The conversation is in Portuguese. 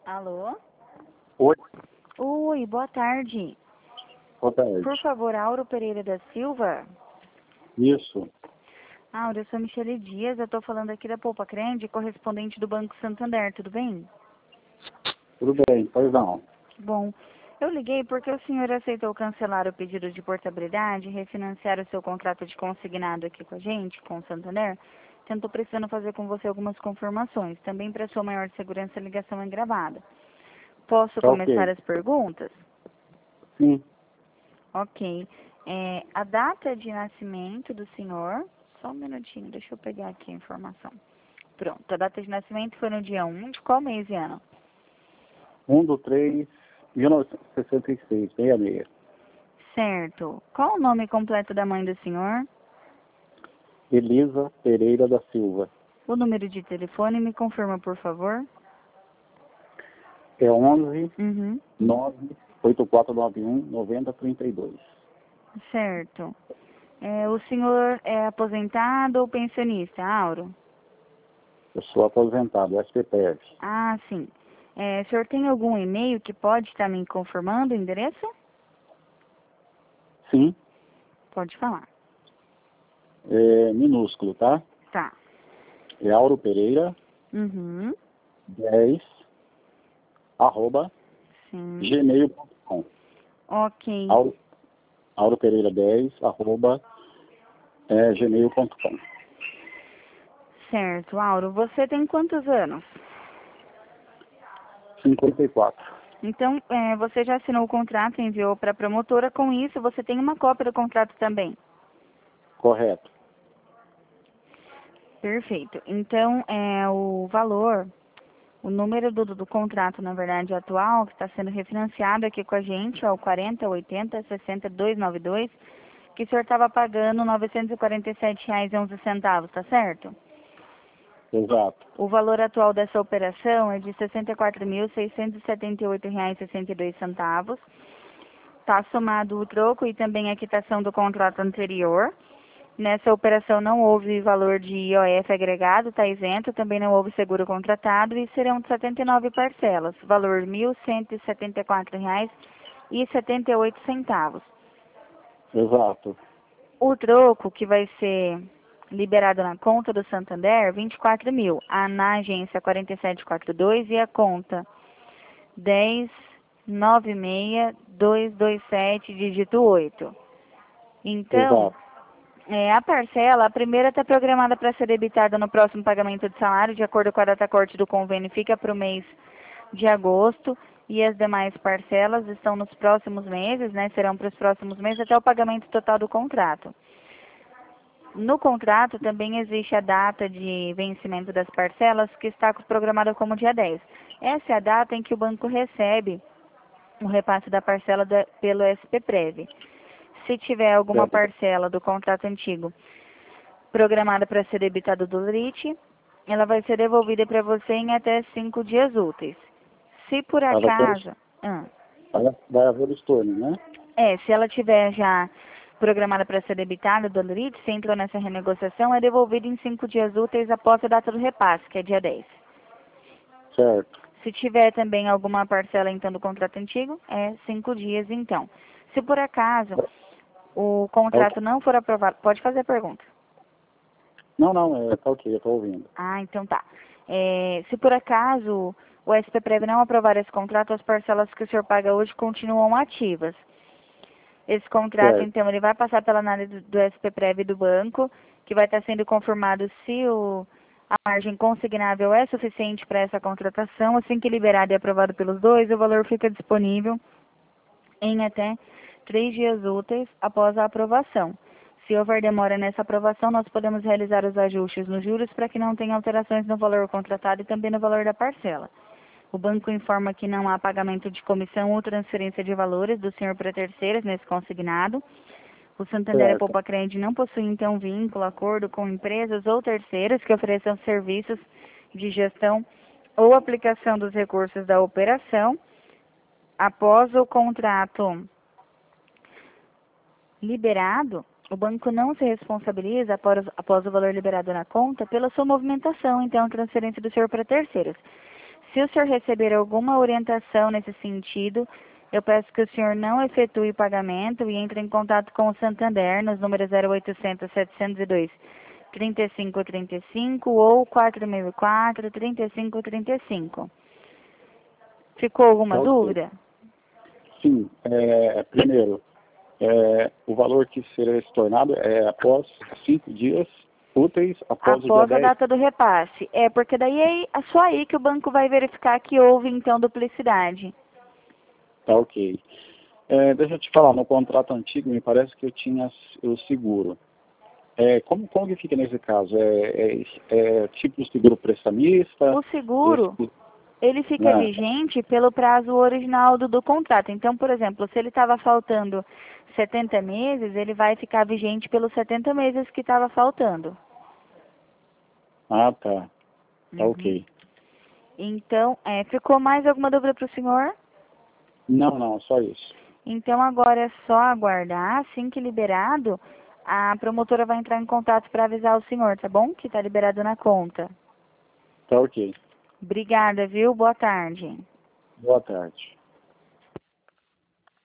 Alô? Oi, Oi, boa tarde. boa tarde. Por favor, Auro Pereira da Silva? Isso, Auro, eu sou Michele Dias, eu estou falando aqui da Poupa Crende, correspondente do Banco Santander, tudo bem? tudo bem, pois não. Que bom. Eu liguei porque o senhor aceitou cancelar o pedido de portabilidade e refinanciar o seu contrato de consignado aqui com a gente, com o Santander. Então, estou precisando fazer com você algumas confirmações. Também, para sua maior segurança, a ligação é gravada. Posso Tá começar ok. as perguntas? Sim, Ok. A data de nascimento do senhor, só um minutinho, deixa eu pegar aqui a informação. Pronto, a data de nascimento foi no dia 1 de qual mês e ano? 1/3/1966, 66. Certo. Qual o nome completo da mãe do senhor? Elisa Pereira da Silva. O número de telefone, me confirma, por favor. É 11 Uhum. 98491 9032. Certo. O senhor é aposentado ou pensionista, Auro? Eu sou aposentado, SPPF. Ah, sim. O senhor tem algum e-mail que pode estar me confirmando o endereço? Sim, Pode falar. é minúsculo, tá? Tá. É Auro Pereira Uhum. 10 arroba Sim. gmail.com. Ok. Auro Pereira 10 arroba gmail.com. Certo, Auro. Você tem quantos anos? 54. Então, você já assinou o contrato e enviou para a promotora. Com isso, você tem uma cópia do contrato também. Correto. Perfeito. Então, o valor, o número do contrato, na verdade, atual, que está sendo refinanciado aqui com a gente, é o 408060-292, que o senhor estava pagando R$ 947,11, tá certo? Exato. O valor atual dessa operação é de R$ 64.678,62. Está somado o troco e também a quitação do contrato anterior. Nessa operação não houve valor de IOF agregado, está isento, também não houve seguro contratado e serão 79 parcelas, valor R$ 1.174,78. Exato. O troco que vai ser liberado na conta do Santander, 24 mil, na agência 4742 e a conta 10.96227, dígito 8. Então, Exato. a parcela, a primeira está programada para ser debitada no próximo pagamento de salário, de acordo com a data corte do convênio, fica para o mês de agosto, e as demais parcelas estão nos próximos meses, né, serão para os próximos meses até o pagamento total do contrato. No contrato também existe a data de vencimento das parcelas, que está programada como dia 10. Essa é a data em que o banco recebe o repasse da parcela pelo SPPREV. Se tiver alguma Certo. parcela do contrato antigo programada para ser debitada do LRIT, ela vai ser devolvida para você em até 5 dias úteis. Se por Vai acaso... vai haver estorno, né? Se ela tiver já programada para ser debitada do LRIT, se entrou nessa renegociação, é devolvida em 5 dias úteis após a data do repasse, que é dia 10. Certo. Se tiver também alguma parcela então do contrato antigo, é 5 dias então. Se por acaso o Ok. contrato não for aprovado, pode fazer a pergunta. Não, tá ok, eu tô ouvindo. Ah, então tá. Se por acaso o SPPREV não aprovar esse contrato, as parcelas que o senhor paga hoje continuam ativas. Esse contrato, Certo. então, ele vai passar pela análise do SPPREV do banco, que vai estar sendo confirmado se a margem consignável é suficiente para essa contratação. Assim que liberado e aprovado pelos dois, o valor fica disponível em até 3 dias úteis após a aprovação. Se houver demora nessa aprovação, nós podemos realizar os ajustes nos juros para que não tenha alterações no valor contratado e também no valor da parcela. O banco informa que não há pagamento de comissão ou transferência de valores do senhor para terceiros nesse consignado. O Santander e a Certo. Poupa Crede não possuem, então, vínculo, acordo com empresas ou terceiros que ofereçam serviços de gestão ou aplicação dos recursos da operação. Após o contrato liberado, o banco não se responsabiliza após o valor liberado na conta pela sua movimentação, então, transferência do senhor para terceiros. Se o senhor receber alguma orientação nesse sentido, eu peço que o senhor não efetue o pagamento e entre em contato com o Santander nos números 0800 702 3535 ou 4004 3535. Ficou alguma Tá ok. dúvida? Sim, primeiro, o valor que será estornado é após 5 dias úteis após o dia Após a 10. data do repasse. Porque daí é só aí que o banco vai verificar que houve, então, duplicidade. Tá ok. Deixa eu te falar, no contrato antigo me parece que eu tinha o seguro. Como que fica nesse caso? Tipo seguro prestamista? O seguro, ele fica Né? vigente pelo prazo original do contrato. Então, por exemplo, se ele estava faltando 70 meses, ele vai ficar vigente pelos 70 meses que estava faltando. Ah, tá. Tá Uhum. ok. Então, ficou mais alguma dúvida para o senhor? Não, só isso. Então, agora é só aguardar. Assim que liberado, a promotora vai entrar em contato para avisar o senhor, tá bom? Que está liberado na conta. Tá ok. Obrigada, viu? Boa tarde. Boa tarde.